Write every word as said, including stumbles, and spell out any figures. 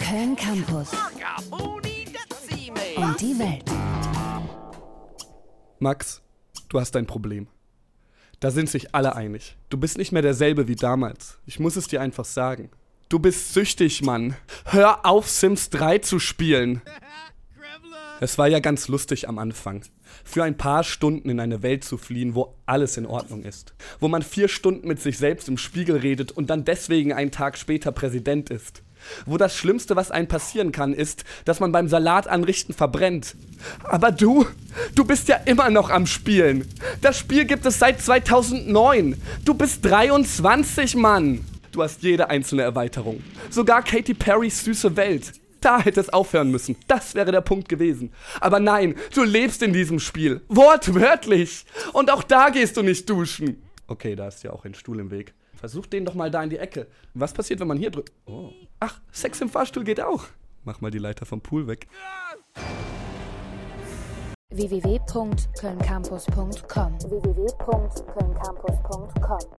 Köln Campus und die Welt. Max, du hast ein Problem. Da sind sich alle einig. Du bist nicht mehr derselbe wie damals. Ich muss es dir einfach sagen. Du bist süchtig, Mann. Hör auf, Sims drei zu spielen. Es war ja ganz lustig am Anfang. Für ein paar Stunden in eine Welt zu fliehen, wo alles in Ordnung ist. Wo man vier Stunden mit sich selbst im Spiegel redet und dann deswegen einen Tag später Präsident ist. Wo das Schlimmste, was einem passieren kann, ist, dass man beim Salat anrichten verbrennt. Aber du, du bist ja immer noch am Spielen. Das Spiel gibt es seit zweitausendneun. Du bist dreiundzwanzig, Mann. Du hast jede einzelne Erweiterung. Sogar Katy Perrys süße Welt. Da hätte es aufhören müssen. Das wäre der Punkt gewesen. Aber nein, du lebst in diesem Spiel. Wortwörtlich. Und auch da gehst du nicht duschen. Okay, da ist ja auch ein Stuhl im Weg. Versuch den doch mal da in die Ecke. Was passiert, wenn man hier drückt? Oh. Ach, Sex im Fahrstuhl geht auch. Mach mal die Leiter vom Pool weg. w w w punkt köln campus punkt com w w w punkt köln campus punkt com